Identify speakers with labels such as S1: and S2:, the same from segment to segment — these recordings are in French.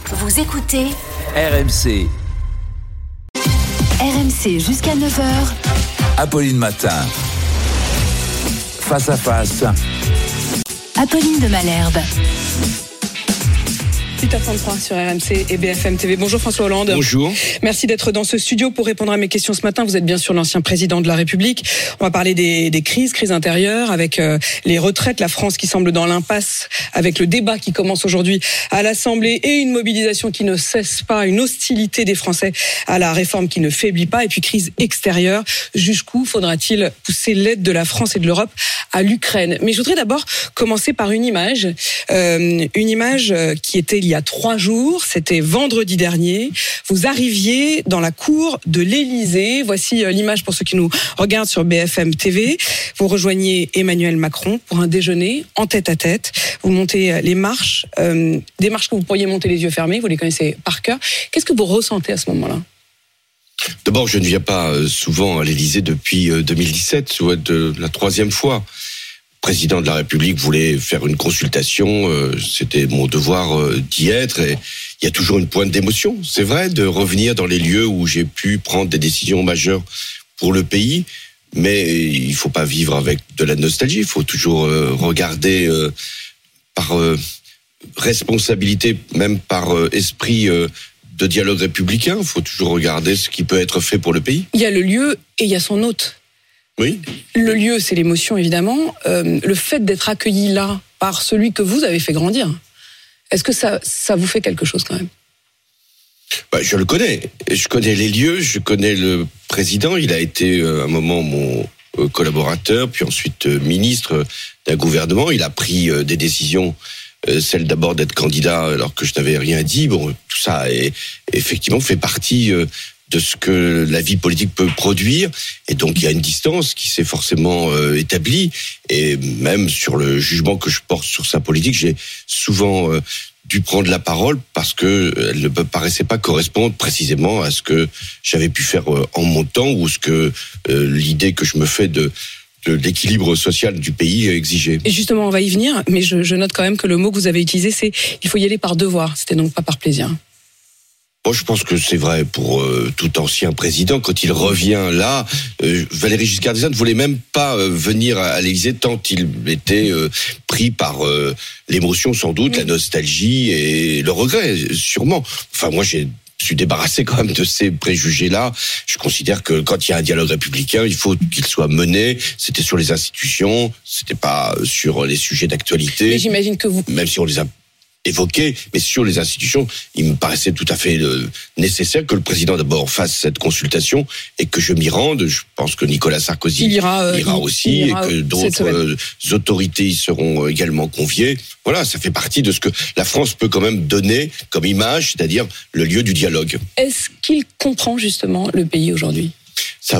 S1: Vous écoutez
S2: RMC.
S1: RMC jusqu'à 9h.
S2: Apolline Matin. Face à face.
S1: Apolline de Malherbe.
S3: 8h33 sur RMC et BFM TV. Bonjour François Hollande.
S4: Bonjour.
S3: Merci d'être dans ce studio pour répondre à mes questions ce matin. Vous êtes bien sûr l'ancien président de la République. On va parler des crises intérieures avec les retraites, la France qui semble dans l'impasse avec le débat qui commence aujourd'hui à l'Assemblée et une mobilisation qui ne cesse pas, une hostilité des Français à la réforme qui ne faiblit pas et puis crise extérieure. Jusqu'où faudra-t-il pousser l'aide de la France et de l'Europe à l'Ukraine? Mais je voudrais d'abord commencer par une image qui était il y a 3 jours, c'était vendredi dernier. Vous arriviez dans la cour de l'Élysée. Voici l'image pour ceux qui nous regardent sur BFM TV. Vous rejoignez Emmanuel Macron pour un déjeuner en tête-à-tête. Vous montez les marches, des marches que vous pourriez monter les yeux fermés, vous les connaissez par cœur. Qu'est-ce que vous ressentez à ce moment-là ?
S4: D'abord, je ne viens pas souvent à l'Élysée depuis 2017, soit de la 3e fois. Le président de la République voulait faire une consultation, c'était mon devoir d'y être, et il y a toujours une pointe d'émotion, c'est vrai, de revenir dans les lieux où j'ai pu prendre des décisions majeures pour le pays, mais il ne faut pas vivre avec de la nostalgie, il faut toujours regarder par responsabilité, même par esprit de dialogue républicain, il faut toujours regarder ce qui peut être fait pour le pays.
S3: Il y a le lieu et il y a son hôte.
S4: Oui.
S3: Le lieu, c'est l'émotion, évidemment. Le fait d'être accueilli là, par celui que vous avez fait grandir, est-ce que ça vous fait quelque chose quand même ?
S4: Je le connais. Je connais les lieux, je connais le président. Il a été à un moment mon collaborateur, puis ensuite ministre d'un gouvernement. Il a pris des décisions, celle d'abord d'être candidat alors que je n'avais rien dit. Bon, tout ça effectivement fait partie de ce que la vie politique peut produire, et donc il y a une distance qui s'est forcément établie, et même sur le jugement que je porte sur sa politique, j'ai souvent dû prendre la parole parce que elle ne me paraissait pas correspondre précisément à ce que j'avais pu faire en mon temps, ou ce que l'idée que je me fais de l'équilibre social du pays exigeait.
S3: Et justement, on va y venir, mais je note quand même que le mot que vous avez utilisé, c'est « il faut y aller par devoir », c'était donc pas par plaisir.
S4: Moi, je pense que c'est vrai pour tout ancien président. Quand il revient là, Valéry Giscard d'Estaing ne voulait même pas venir à l'Élysée tant il était pris par l'émotion, sans doute, la nostalgie et le regret, sûrement. Enfin, moi, je suis débarrassé quand même de ces préjugés-là. Je considère que quand il y a un dialogue républicain, il faut qu'il soit mené. C'était sur les institutions, c'était pas sur les sujets d'actualité.
S3: Mais j'imagine que vous...
S4: Même si on les a évoqué, mais sur les institutions, il me paraissait tout à fait nécessaire que le président d'abord fasse cette consultation et que je m'y rende. Je pense que Nicolas Sarkozy ira aussi, et que d'autres autorités y seront également conviées. Voilà, ça fait partie de ce que la France peut quand même donner comme image, c'est-à-dire le lieu du dialogue.
S3: Est-ce qu'il comprend justement le pays aujourd'hui ?
S4: Ça,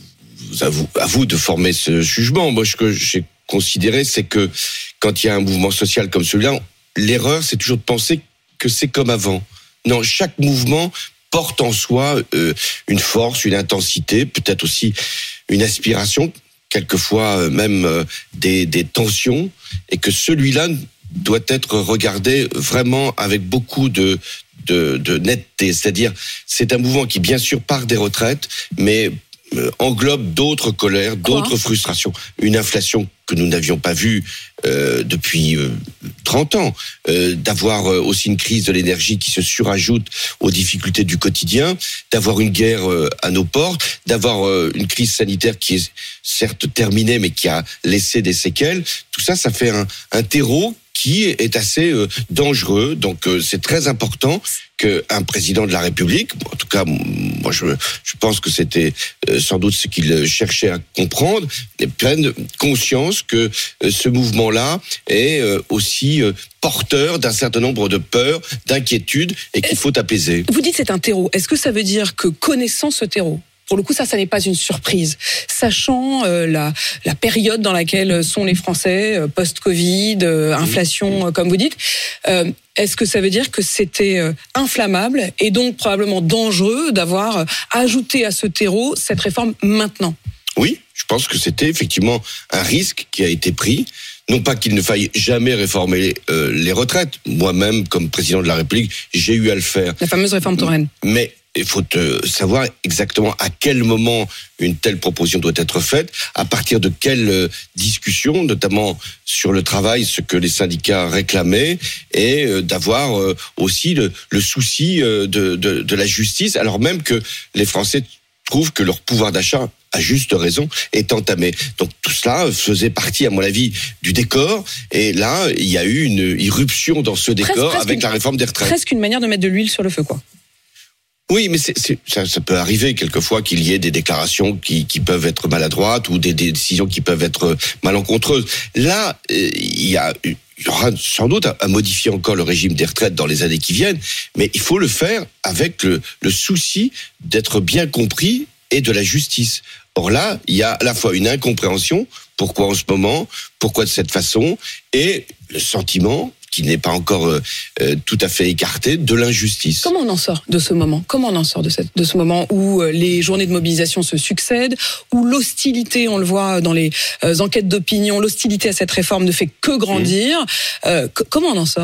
S4: à vous de former ce jugement. Moi, ce que j'ai considéré, c'est que quand il y a un mouvement social comme celui-là, l'erreur, c'est toujours de penser que c'est comme avant. Non, chaque mouvement porte en soi une force, une intensité, peut-être aussi une aspiration, quelquefois même des tensions, et que celui-là doit être regardé vraiment avec beaucoup de netteté. C'est-à-dire, c'est un mouvement qui, bien sûr, part des retraites, mais englobe d'autres colères, d'autres frustrations. Une inflation que nous n'avions pas vue depuis 30 ans, d'avoir aussi une crise de l'énergie qui se surajoute aux difficultés du quotidien, d'avoir une guerre à nos portes, d'avoir une crise sanitaire qui est certes terminée mais qui a laissé des séquelles. Tout ça, ça fait un terreau qui est assez dangereux. Donc c'est très important qu'un président de la République, en tout cas moi je pense que c'était sans doute ce qu'il cherchait à comprendre, prenne conscience que ce mouvement-là est aussi porteur d'un certain nombre de peurs, d'inquiétudes, et qu'il faut apaiser.
S3: Vous dites c'est un terreau. Est-ce que ça veut dire que connaissant ce terreau, pour le coup, ça n'est pas une surprise. Sachant la période dans laquelle sont les Français, post-Covid, inflation, comme vous dites, est-ce que ça veut dire que c'était inflammable et donc probablement dangereux d'avoir ajouté à ce terreau cette réforme maintenant ?
S4: Oui, je pense que c'était effectivement un risque qui a été pris, Non pas qu'il ne faille jamais réformer les retraites. Moi-même, comme président de la République, j'ai eu à le faire.
S3: La fameuse réforme Touraine.
S4: Mais il faut savoir exactement à quel moment une telle proposition doit être faite, à partir de quelle discussion, notamment sur le travail, ce que les syndicats réclamaient, et d'avoir aussi le souci de la justice, alors même que les Français trouvent que leur pouvoir d'achat, à juste raison, est entamé. Donc tout cela faisait partie, à mon avis, du décor. Et là, il y a eu une irruption dans ce décor avec la réforme des retraites.
S3: Presque une manière de mettre de l'huile sur le feu, quoi.
S4: Oui, mais ça peut arriver quelquefois qu'il y ait des déclarations qui peuvent être maladroites ou des décisions qui peuvent être malencontreuses. Là, il y aura sans doute à modifier encore le régime des retraites dans les années qui viennent, mais il faut le faire avec le souci d'être bien compris et de la justice. Or là, il y a à la fois une incompréhension, pourquoi en ce moment, pourquoi de cette façon, et le sentiment qui n'est pas encore tout à fait écarté, de l'injustice.
S3: Comment on en sort de ce moment ? Comment on en sort de ce moment où les journées de mobilisation se succèdent, où l'hostilité, on le voit dans les enquêtes d'opinion, l'hostilité à cette réforme ne fait que grandir. Comment on en sort ?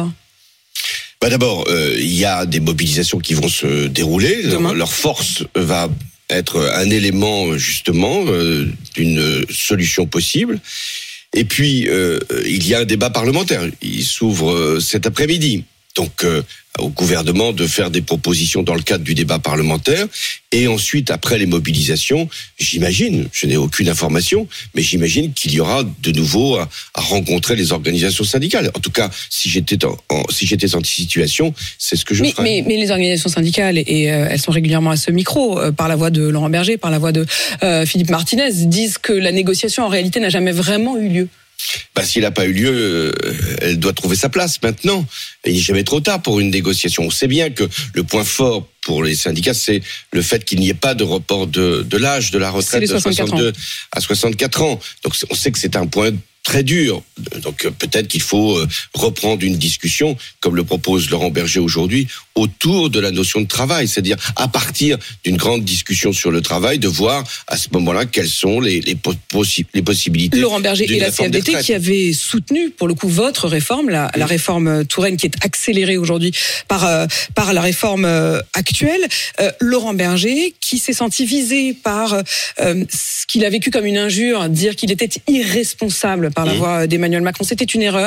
S4: D'abord, il y a des mobilisations qui vont se dérouler. Leur force va être un élément, justement, d'une solution possible. Et puis, il y a un débat parlementaire. Il s'ouvre cet après-midi. Donc, au gouvernement de faire des propositions dans le cadre du débat parlementaire. Et ensuite, après les mobilisations, j'imagine, je n'ai aucune information, mais j'imagine qu'il y aura de nouveau à rencontrer les organisations syndicales. En tout cas, si j'étais en cette situation, c'est ce que je ferais.
S3: Mais les organisations syndicales, et elles sont régulièrement à ce micro, par la voix de Laurent Berger, par la voix de Philippe Martinez, disent que la négociation, en réalité, n'a jamais vraiment eu lieu.
S4: S'il n'a pas eu lieu, elle doit trouver sa place maintenant. Il n'est jamais trop tard pour une négociation. On sait bien que le point fort pour les syndicats, c'est le fait qu'il n'y ait pas de report de l'âge de la retraite de 62 à 64 ans. Donc on sait que c'est un point très dur. Donc peut-être qu'il faut reprendre une discussion, comme le propose Laurent Berger aujourd'hui, autour de la notion de travail. C'est-à-dire, à partir d'une grande discussion sur le travail, de voir à ce moment-là quelles sont les possibilités.
S3: Laurent Berger et la CFDT qui avaient soutenu, pour le coup, votre réforme, la réforme Touraine, qui est accélérée aujourd'hui par la réforme actuelle. Laurent Berger, qui s'est senti visé par ce qu'il a vécu comme une injure, dire qu'il était irresponsable par la voix d'Emmanuel Macron. C'était une erreur ?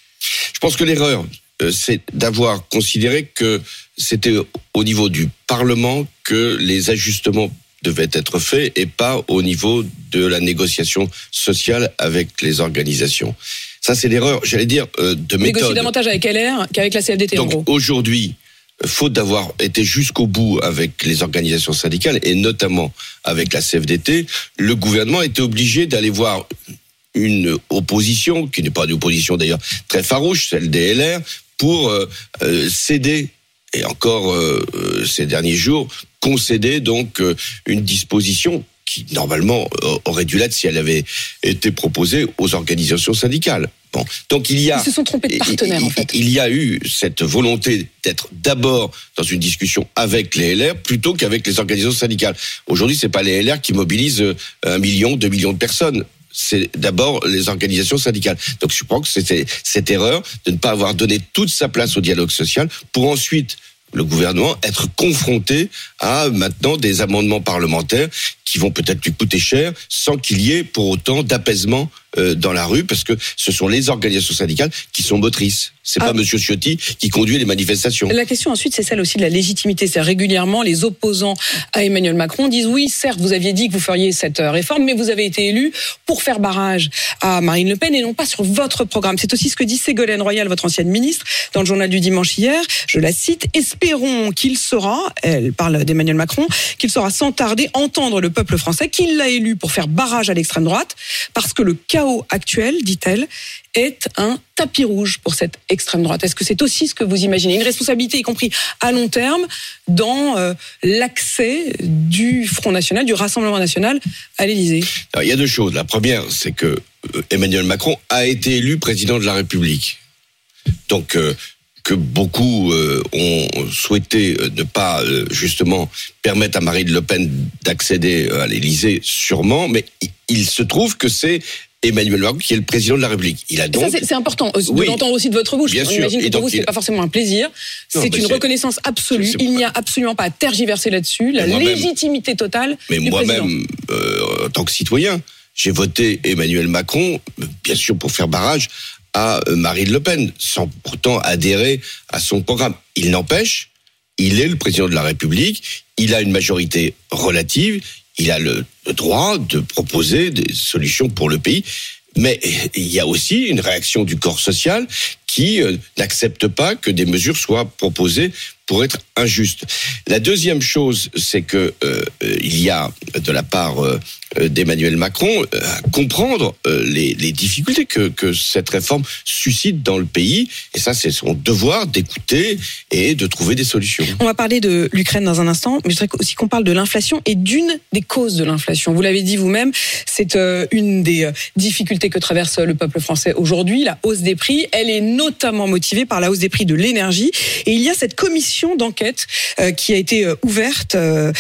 S4: Je pense que l'erreur, c'est d'avoir considéré que c'était au niveau du Parlement que les ajustements devaient être faits et pas au niveau de la négociation sociale avec les organisations. Ça, c'est l'erreur, j'allais dire, de méthode.
S3: Négocier davantage avec LR qu'avec la CFDT, en gros.
S4: Donc aujourd'hui, faute d'avoir été jusqu'au bout avec les organisations syndicales et notamment avec la CFDT, le gouvernement était obligé d'aller voir une opposition, qui n'est pas une opposition d'ailleurs très farouche, celle des LR, pour céder, et encore ces derniers jours, concéder donc une disposition qui normalement aurait dû l'être si elle avait été proposée aux organisations syndicales. Bon, donc ils
S3: se sont trompés de partenaire, en fait.
S4: Il y a eu cette volonté d'être d'abord dans une discussion avec les LR plutôt qu'avec les organisations syndicales. Aujourd'hui, c'est pas les LR qui mobilisent 1 million, 2 millions de personnes. C'est d'abord les organisations syndicales. Donc je crois que c'était cette erreur de ne pas avoir donné toute sa place au dialogue social pour ensuite le gouvernement être confronté à maintenant des amendements parlementaires qui vont peut-être lui coûter cher sans qu'il y ait pour autant d'apaisement dans la rue, parce que ce sont les organisations syndicales qui sont motrices. C'est pas Monsieur Ciotti qui conduit les manifestations.
S3: La question ensuite, c'est celle aussi de la légitimité. C'est régulièrement les opposants à Emmanuel Macron disent oui, certes, vous aviez dit que vous feriez cette réforme, mais vous avez été élu pour faire barrage à Marine Le Pen et non pas sur votre programme. C'est aussi ce que dit Ségolène Royal, votre ancienne ministre, dans le journal du dimanche hier. Je la cite: espérons qu'il saura, elle parle d'Emmanuel Macron, qu'il saura sans tarder entendre le peuple français, qu'il l'a élu pour faire barrage à l'extrême droite, parce que le chaos actuel, dit-elle, est un tapis rouge pour cette extrême droite. Est-ce que c'est aussi ce que vous imaginez ? Une responsabilité, y compris à long terme, dans l'accès du Front National, du Rassemblement National à l'Élysée ?
S4: Alors, il y a deux choses. La première, c'est que Emmanuel Macron a été élu président de la République. Donc, que beaucoup ont souhaité ne pas justement permettre à Marine Le Pen d'accéder à l'Élysée, sûrement, mais il se trouve que c'est Emmanuel Macron, qui est le président de la République. Il a donc...
S3: Ça, c'est important de l'entendre aussi de votre bouche.
S4: Bien
S3: On
S4: sûr.
S3: imagine que pour vous, c'est pas forcément un plaisir. C'est une reconnaissance absolue. Il n'y a absolument pas à tergiverser là-dessus. La légitimité totale du président. Mais moi-même,
S4: en tant que citoyen, j'ai voté Emmanuel Macron, bien sûr pour faire barrage à Marine Le Pen, sans pourtant adhérer à son programme. Il n'empêche, il est le président de la République, il a une majorité relative, il a le droit de proposer des solutions pour le pays. Mais il y a aussi une réaction du corps social qui n'accepte pas que des mesures soient proposées pour être injustes. La deuxième chose, c'est que il y a de la part d'Emmanuel Macron à comprendre les difficultés que cette réforme suscite dans le pays. Et ça, c'est son devoir d'écouter et de trouver des solutions.
S3: On va parler de l'Ukraine dans un instant, mais je voudrais aussi qu'on parle de l'inflation et d'une des causes de l'inflation. Vous l'avez dit vous-même, c'est une des difficultés que traverse le peuple français aujourd'hui. La hausse des prix, elle est notamment motivée par la hausse des prix de l'énergie. Et il y a cette commission d'enquête qui a été ouverte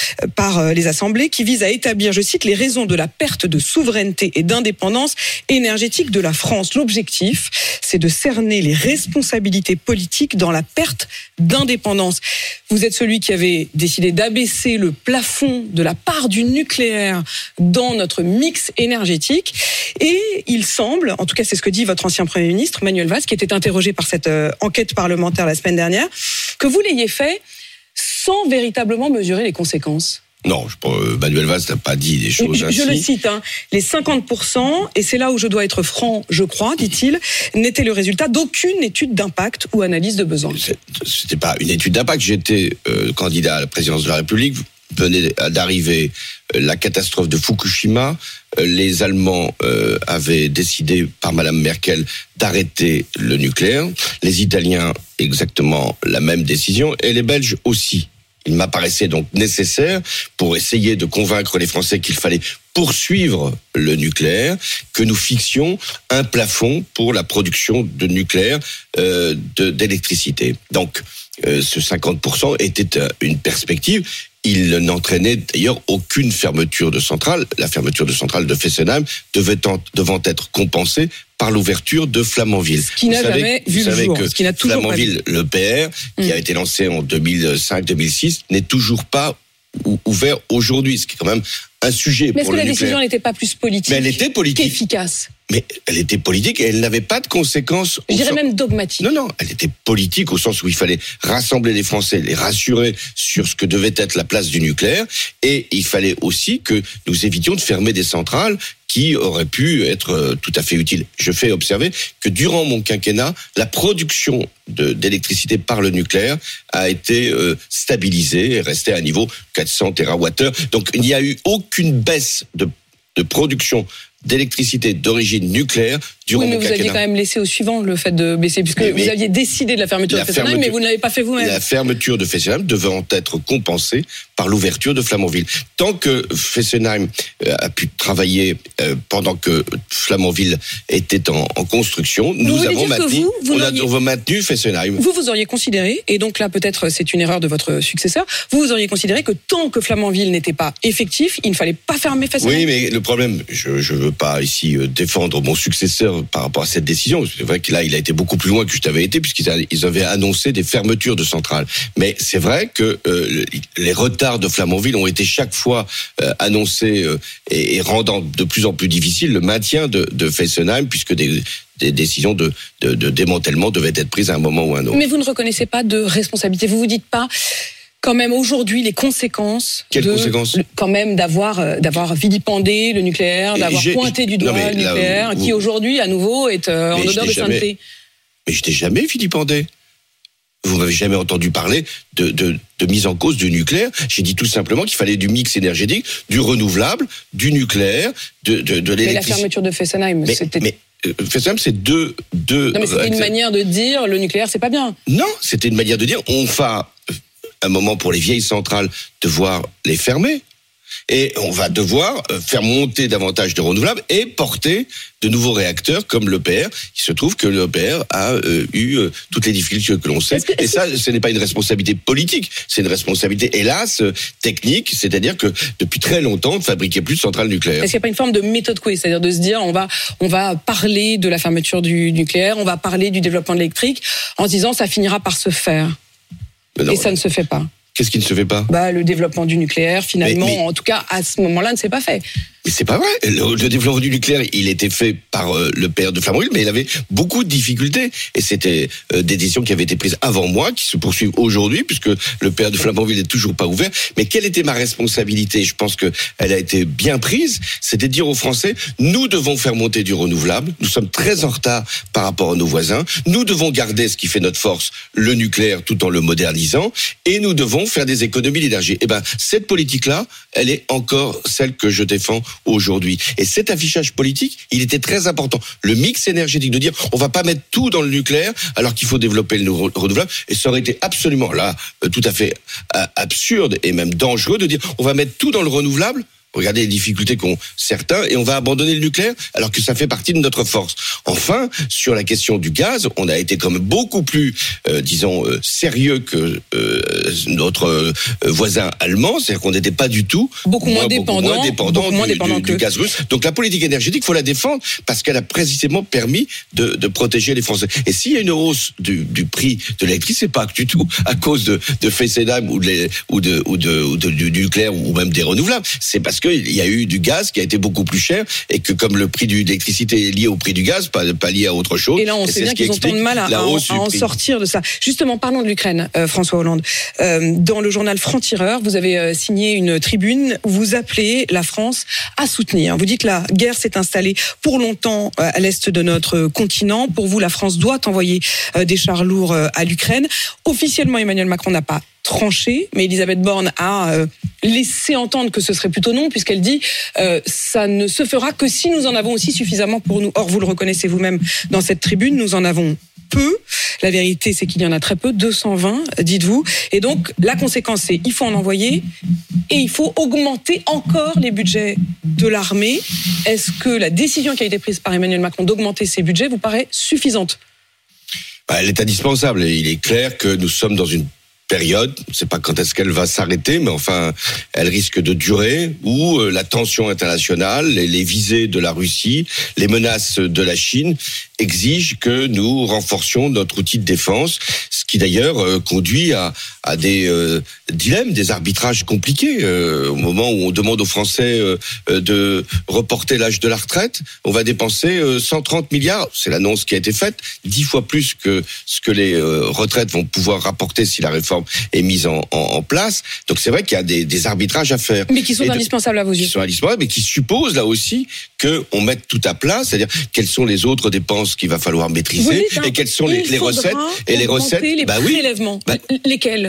S3: par les assemblées qui vise à établir, je cite, les raisons de la perte de souveraineté et d'indépendance énergétique de la France. L'objectif, c'est de cerner les responsabilités politiques dans la perte d'indépendance. Vous êtes celui qui avait décidé d'abaisser le plafond de la part du nucléaire dans notre mix énergétique. Et il semble, en tout cas c'est ce que dit votre ancien Premier ministre, Manuel Valls, qui était interrogé par cette enquête parlementaire la semaine dernière, que vous l'ayez fait sans véritablement mesurer les conséquences.
S4: Non, Manuel Valls n'a pas dit des choses ainsi.
S3: Je le cite, les 50%, et c'est là où je dois être franc, je crois, dit-il, n'était le résultat d'aucune étude d'impact ou analyse de besoin.
S4: C'était pas une étude d'impact. J'étais candidat à la présidence de la République. Venait d'arriver la catastrophe de Fukushima. Les Allemands avaient décidé par Madame Merkel d'arrêter le nucléaire. Les Italiens, exactement la même décision. Et les Belges aussi. Il m'apparaissait donc nécessaire, pour essayer de convaincre les Français qu'il fallait poursuivre le nucléaire, que nous fixions un plafond pour la production de nucléaire d'électricité. Donc, ce 50% était une perspective. Il n'entraînait d'ailleurs aucune fermeture de centrale. La fermeture de centrale de Fessenheim devant être compensée par l'ouverture de Flamanville.
S3: Ce qui n'a jamais vu le jour. Ce qui n'a toujours pas vu.
S4: Flamanville, l'EPR, qui a été lancé en 2005-2006, n'est toujours pas ouvert aujourd'hui, ce qui est quand même un sujet pour le nucléaire. Mais est-ce que la décision
S3: n'était pas plus politique?
S4: Mais elle était politique.
S3: Qu'efficace.
S4: Mais elle était politique et elle n'avait pas de conséquences.
S3: Je dirais même dogmatique.
S4: Non, elle était politique au sens où il fallait rassembler les Français, les rassurer sur ce que devait être la place du nucléaire, et il fallait aussi que nous évitions de fermer des centrales qui auraient pu être tout à fait utiles. Je fais observer que durant mon quinquennat, la production d'électricité par le nucléaire a été stabilisée et restée à un niveau 400 TWh. Donc il n'y a eu aucune baisse de production d'électricité d'origine nucléaire durant mon quinquennat.
S3: Vous aviez quand même laissé au suivant le fait de baisser, puisque vous aviez décidé de la fermeture de Fessenheim, mais vous ne l'avez pas fait vous-même.
S4: La fermeture de Fessenheim devant être compensée par l'ouverture de Flamanville. Tant que Fessenheim a pu travailler pendant que Flamanville était en construction, nous avons maintenu Fessenheim.
S3: Vous auriez considéré, et donc là peut-être c'est une erreur de votre successeur, vous auriez considéré que tant que Flamanville n'était pas effectif, il ne fallait pas fermer Fessenheim.
S4: Oui, mais le problème, je ne veux pas ici défendre mon successeur par rapport à cette décision. C'est vrai que là, il a été beaucoup plus loin que je t'avais été, puisqu'ils avaient annoncé des fermetures de centrales. Mais c'est vrai que les retards de Flamanville ont été chaque fois annoncés et rendant de plus en plus difficile le maintien de Fessenheim, puisque des décisions de démantèlement devaient être prises à un moment ou à un autre.
S3: Mais vous ne reconnaissez pas de responsabilité. Vous vous dites pas quand même aujourd'hui les conséquences.
S4: Quelles conséquences ?
S3: Quand même d'avoir vilipendé le nucléaire, d'avoir pointé du doigt le nucléaire, qui aujourd'hui à nouveau est en odeur de sainteté.
S4: Mais je n'ai jamais vilipendé. Vous m'avez jamais entendu parler de mise en cause du nucléaire. J'ai dit tout simplement qu'il fallait du mix énergétique, du renouvelable, du nucléaire, de l'électricité. Mais
S3: la fermeture de Fessenheim, c'était...
S4: Fessenheim, c'est deux.
S3: Non, mais c'était une manière de dire le nucléaire, c'est pas bien.
S4: Non, c'était une manière de dire on va un moment pour les vieilles centrales devoir les fermer. Et on va devoir faire monter davantage de renouvelables et porter de nouveaux réacteurs comme l'EPR. Il se trouve que l'EPR a eu toutes les difficultés que l'on sait. Et ça, ce n'est pas une responsabilité politique, c'est une responsabilité, hélas, technique. C'est-à-dire que depuis très longtemps, on ne fabriquait plus de centrales nucléaires.
S3: Est-ce qu'il n'y a pas une forme de méthode couée, c'est-à-dire de se dire on va parler de la fermeture du nucléaire, on va parler du développement de l'électrique, en se disant ça finira par se faire. Et ça ne se fait pas.
S4: Qu'est-ce qui ne se fait pas ?
S3: Le développement du nucléaire, finalement, en tout cas, à ce moment-là, ne s'est pas fait.
S4: Mais c'est pas vrai. Le développement du nucléaire, il était fait par le père de Flamanville, mais il avait beaucoup de difficultés. Et c'était des décisions qui avaient été prises avant moi, qui se poursuivent aujourd'hui, puisque le père de Flamanville n'est toujours pas ouvert. Mais quelle était ma responsabilité ? Je pense que elle a été bien prise. C'était de dire aux Français, nous devons faire monter du renouvelable. Nous sommes très en retard par rapport à nos voisins. Nous devons garder ce qui fait notre force, le nucléaire, tout en le modernisant. Et nous devons faire des économies d'énergie. Et cette politique-là, elle est encore celle que je défends aujourd'hui. Et cet affichage politique, il était très important. Le mix énergétique, de dire on va pas mettre tout dans le nucléaire alors qu'il faut développer le renouvelable. Et ça aurait été absolument tout à fait absurde et même dangereux de dire on va mettre tout dans le renouvelable. Regardez les difficultés qu'ont certains et on va abandonner le nucléaire alors que ça fait partie de notre force. Enfin, sur la question du gaz, on a été quand même beaucoup plus, sérieux que notre voisin allemand. C'est-à-dire qu'on n'était pas du tout
S3: beaucoup moins dépendant
S4: du gaz russe. Donc la politique énergétique, il faut la défendre parce qu'elle a précisément permis de protéger les Français. Et s'il y a une hausse du prix de l'électricité, c'est pas du tout à cause de Fessenheim ou du nucléaire ou même des renouvelables. C'est parce qu'il y a eu du gaz qui a été beaucoup plus cher et que comme le prix de l'électricité est lié au prix du gaz, pas lié à autre chose.
S3: Et là, on sait bien qu'ils ont tant de mal à en sortir de ça. Justement, parlons de l'Ukraine, François Hollande. Dans le journal Franc-Tireur, vous avez signé une tribune où vous appelez la France à soutenir. Vous dites que la guerre s'est installée pour longtemps à l'est de notre continent. Pour vous, la France doit envoyer des chars lourds à l'Ukraine. Officiellement, Emmanuel Macron n'a pas tranché, mais Elisabeth Borne a laissé entendre que ce serait plutôt non, puisqu'elle dit ça ne se fera que si nous en avons aussi suffisamment pour nous. Or, vous le reconnaissez vous-même dans cette tribune, nous en avons peu. La vérité, c'est qu'il y en a très peu, 220, dites-vous. Et donc, la conséquence, c'est il faut en envoyer et il faut augmenter encore les budgets de l'armée. Est-ce que la décision qui a été prise par Emmanuel Macron d'augmenter ces budgets vous paraît suffisante ?
S4: Elle est indispensable et il est clair que nous sommes dans une période, on ne sait pas quand est-ce qu'elle va s'arrêter, mais enfin, elle risque de durer, où la tension internationale, les visées de la Russie, les menaces de la Chine exigent que nous renforcions notre outil de défense, ce qui d'ailleurs conduit à des dilemmes, des arbitrages compliqués. Au moment où on demande aux Français de reporter l'âge de la retraite, on va dépenser 130 milliards, c'est l'annonce qui a été faite, 10 fois plus que ce que les retraites vont pouvoir rapporter si la réforme est mise en place. Donc c'est vrai qu'il y a des arbitrages à faire.
S3: Mais qui sont indispensables à vos yeux.
S4: Qui sont indispensables, mais qui supposent là aussi qu'on mette tout à plat, c'est-à-dire quelles sont les autres dépenses qu'il va falloir maîtriser et quelles sont les recettes. Et les recettes,
S3: les prélèvements. Lesquels ?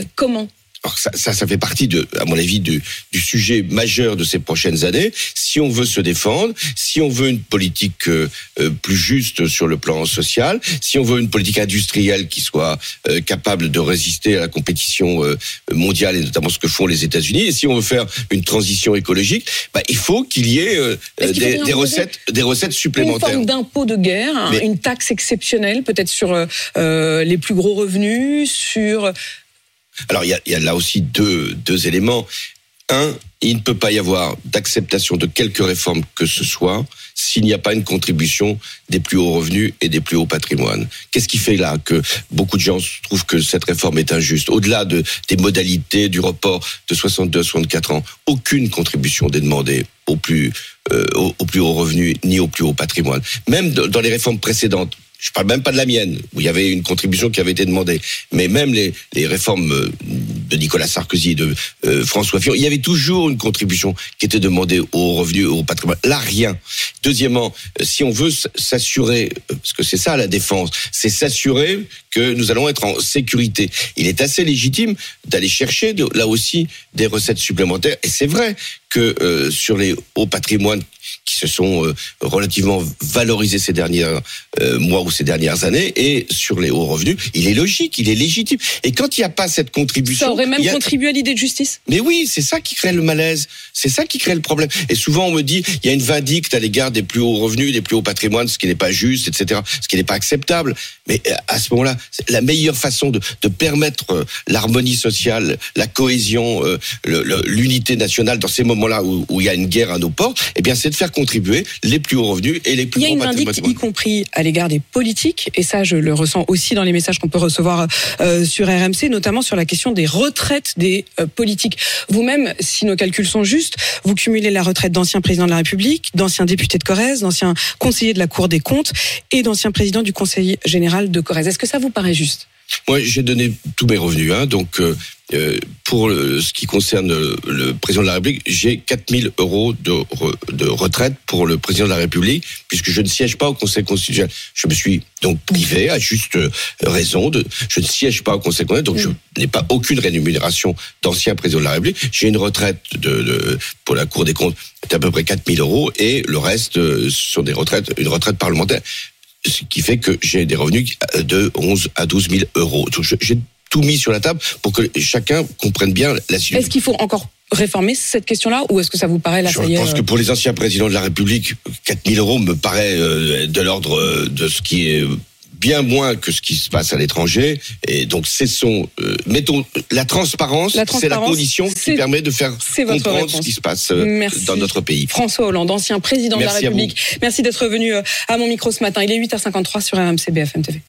S3: Comment ?
S4: Alors ça fait partie à mon avis, du sujet majeur de ces prochaines années. Si on veut se défendre, si on veut une politique plus juste sur le plan social, si on veut une politique industrielle qui soit capable de résister à la compétition mondiale et notamment ce que font les États-Unis, et si on veut faire une transition écologique, il faut qu'il y ait des recettes supplémentaires.
S3: Une forme d'impôt de guerre, une taxe exceptionnelle, peut-être sur les plus gros revenus, sur...
S4: Alors, il y a là aussi deux éléments. Un, il ne peut pas y avoir d'acceptation de quelque réforme que ce soit s'il n'y a pas une contribution des plus hauts revenus et des plus hauts patrimoines. Qu'est-ce qui fait là que beaucoup de gens trouvent que cette réforme est injuste ? Au-delà des modalités du report de 62 à 64 ans, aucune contribution n'est demandée aux plus hauts revenus ni aux plus hauts patrimoines. Même dans les réformes précédentes, je parle même pas de la mienne, où il y avait une contribution qui avait été demandée. Mais même les réformes de Nicolas Sarkozy et de François Fillon, il y avait toujours une contribution qui était demandée aux revenus et au patrimoine. Là, rien. Deuxièmement, si on veut s'assurer, parce que c'est ça la défense, c'est s'assurer que nous allons être en sécurité. Il est assez légitime d'aller chercher, là aussi, des recettes supplémentaires. Et c'est vrai que sur les hauts patrimoines qui se sont relativement valorisés ces derniers mois ou ces dernières années, et sur les hauts revenus, il est logique, il est légitime. Et quand il n'y a pas cette contribution...
S3: Ça aurait même contribué à l'idée de justice ?
S4: Mais oui, c'est ça qui crée le malaise, c'est ça qui crée le problème. Et souvent on me dit, il y a une vindicte à l'égard des plus hauts revenus, des plus hauts patrimoines, ce qui n'est pas juste, etc., ce qui n'est pas acceptable. Mais à ce moment-là, la meilleure façon de permettre l'harmonie sociale, la cohésion, l'unité nationale dans ces moments-là où il y a une guerre à nos portes, eh bien c'est de faire contribuer les plus hauts revenus et les plus gros patrimoines. Il y a une vindicte,
S3: y compris à l'égard des politiques, et ça je le ressens aussi dans les messages qu'on peut recevoir sur RMC, notamment sur la question des retraites des politiques. Vous-même, si nos calculs sont justes, vous cumulez la retraite d'anciens présidents de la République, d'anciens députés de Corrèze, d'anciens conseillers de la Cour des comptes et d'anciens présidents du Conseil général de Corrèze. Est-ce que ça vous paraît juste ?
S4: Moi, j'ai donné tous mes revenus, donc pour ce qui concerne le président de la République, j'ai 4 000 € de retraite pour le président de la République, puisque je ne siège pas au Conseil constitutionnel. Je me suis donc privé, à juste raison, je ne siège pas au Conseil constitutionnel, donc je n'ai pas aucune rémunération d'ancien président de la République. J'ai une retraite pour la Cour des comptes d'à peu près 4 000 €, et le reste sont une retraite parlementaire. Ce qui fait que j'ai des revenus de 11 à 12 000 €. Donc j'ai tout mis sur la table pour que chacun comprenne bien la situation.
S3: Est-ce qu'il faut encore réformer cette question-là, ou est-ce que ça vous paraît
S4: Je pense que pour les anciens présidents de la République, 4 000 € me paraît de l'ordre de ce qui est bien moins que ce qui se passe à l'étranger. Et donc mettons, la transparence, c'est la condition qui permet de faire comprendre ce qui se passe dans notre pays.
S3: François Hollande, ancien président de la République. Merci d'être venu à mon micro ce matin. Il est 8h53 sur RMC BFM TV.